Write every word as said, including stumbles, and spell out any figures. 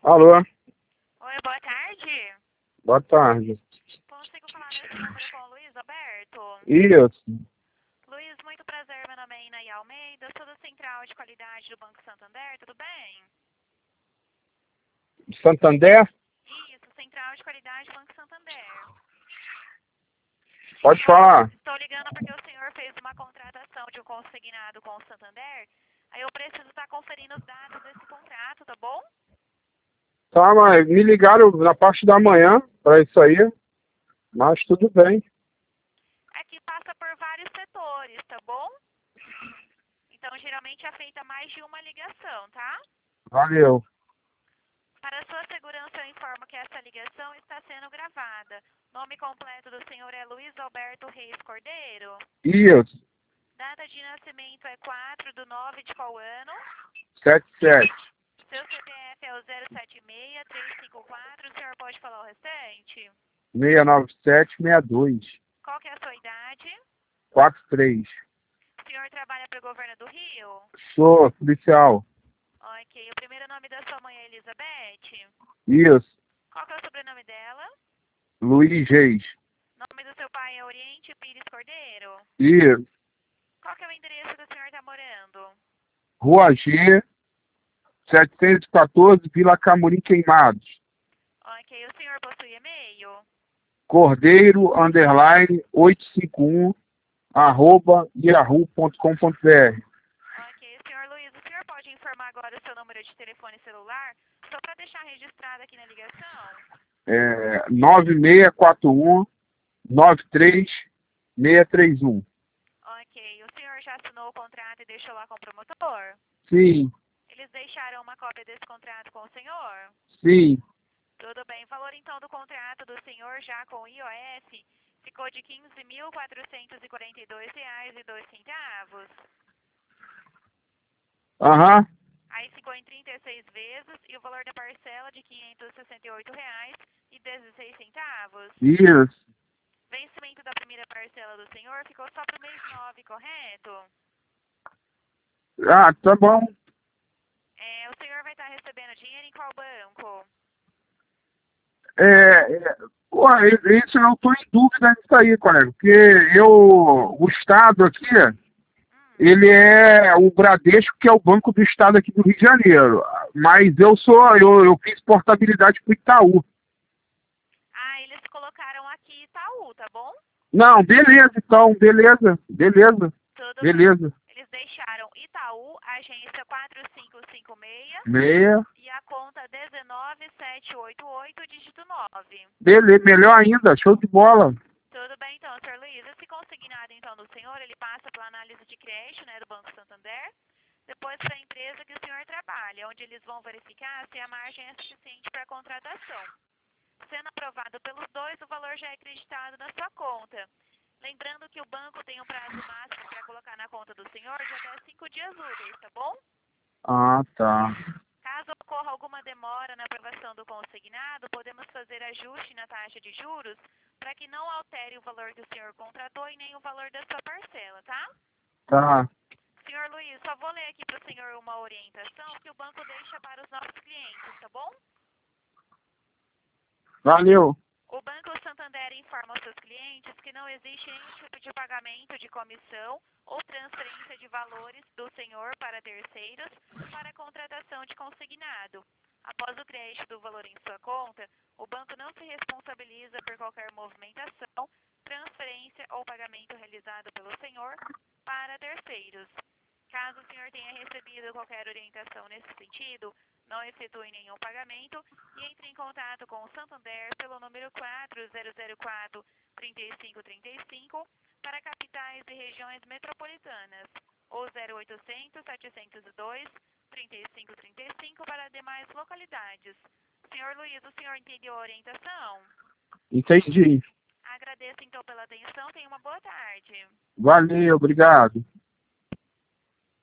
Alô, Oi, boa tarde. boa tarde. Consigo falar nesse número com o Luiz Alberto? Isso, Luiz, muito prazer. Meu nome é Inaí Almeida. Sou da Central de Qualidade do Banco Santander. Tudo bem? Santander? Isso, Central de Qualidade do Banco Santander. Pode Estou, falar. estou ligando porque o senhor fez uma contratação de um consignado com o Santander. Aí eu preciso estar conferindo os dados desse contrato, tá bom? Tá, mas me ligaram na parte da manhã para isso aí, mas tudo bem. Aqui passa por vários setores, tá bom? Então, geralmente é feita mais de uma ligação, tá? Valeu. Para sua segurança, eu informo que essa ligação está sendo gravada. Nome completo do senhor é Luiz Alberto Reis Cordeiro. Isso, Data de nascimento é quatro de nove de qual ano? sete sete, Seu C P F é o zero sete seis, três cinco quatro. O senhor pode falar o restante? seis nove sete, seis dois, Qual que é a sua idade? quatro três. O senhor trabalha para o governo do Rio? Sou policial. Ok. O primeiro nome da sua mãe é Elizabeth? Isso, Qual que é o sobrenome dela? Luiz Reis. Nome do seu pai é Oriente Pires Cordeiro? Isso, Qual que é o endereço que o senhor está morando? Rua G, setecentos e quatorze, Vila Camorim Queimados. Ok, o senhor possui e-mail? Cordeiro, underline, oitocentos e cinquenta e um, arroba, yahoo ponto com ponto br. Ok, senhor Luiz, o senhor pode informar agora o seu número de telefone celular, só para deixar registrado aqui na ligação? É, nove seis quatro um, nove três seis três um. Ok, o senhor já assinou o contrato e deixou lá com o promotor? Sim, Eles deixaram uma cópia desse contrato com o senhor? sim. Tudo bem, o valor então do contrato do senhor já com o I O F ficou de quinze mil quatrocentos e quarenta e dois reais e dois centavos. Aham, Aí ficou em trinta e seis vezes e o valor da parcela de quinhentos e sessenta e oito reais e dezesseis centavos. isso. Vencimento da primeira parcela do senhor ficou só para o mês nove, correto? Ah, tá bom. É, o senhor vai estar recebendo dinheiro em qual banco? É, é, pô, isso eu não estou em dúvida nisso aí, colega, porque eu, o Estado aqui, Hum. ele é o Bradesco, que é o Banco do Estado aqui do Rio de Janeiro. Mas eu sou, eu, eu fiz portabilidade para o Itaú. Ah, eles colocaram aqui Itaú, tá bom? Não, beleza, então, beleza, beleza, Tudo bem. beleza. Eles deixaram Itaú, agência quatro cinco cinco seis Meia, e a conta dezenove sete oito oito, dígito nove. beleza, melhor ainda, show de bola. Tudo bem, então, senhor Luiz. Esse consignado, então, do senhor, ele passa pela análise de crédito, né, do Banco Santander, depois para a empresa que o senhor trabalha, onde eles vão verificar se a margem é suficiente para a contratação. Sendo aprovado pelos dois, o valor já é acreditado na sua conta. Lembrando que o banco tem um prazo máximo para colocar na conta do senhor de até cinco dias úteis, tá bom? Ah, tá. Caso ocorra alguma demora na aprovação do consignado, podemos fazer ajuste na taxa de juros para que não altere o valor que o senhor contratou e nem o valor da sua parcela, tá? Tá. Senhor Luiz, só vou ler aqui para o senhor uma orientação que o banco deixa para os nossos clientes, tá bom? Valeu. O Banco Santander informa aos seus clientes que não existe nenhum tipo de pagamento de comissão ou transferência de valores do senhor para terceiros para a contratação de consignado. Após o crédito do valor em sua conta, o banco não se responsabiliza por qualquer movimentação, transferência ou pagamento realizado pelo senhor para terceiros. Caso o senhor tenha recebido qualquer orientação nesse sentido, não efetue nenhum pagamento e entre em contato com o Santander pelo número quatro zero zero quatro, três cinco três cinco para capitais e regiões metropolitanas ou zero oitocentos, setecentos e dois, trinta e cinco trinta e cinco para demais localidades. Senhor Luiz, o senhor entendeu a orientação? Entendi. Agradeço então pela atenção, tenha uma boa tarde. Valeu, obrigado.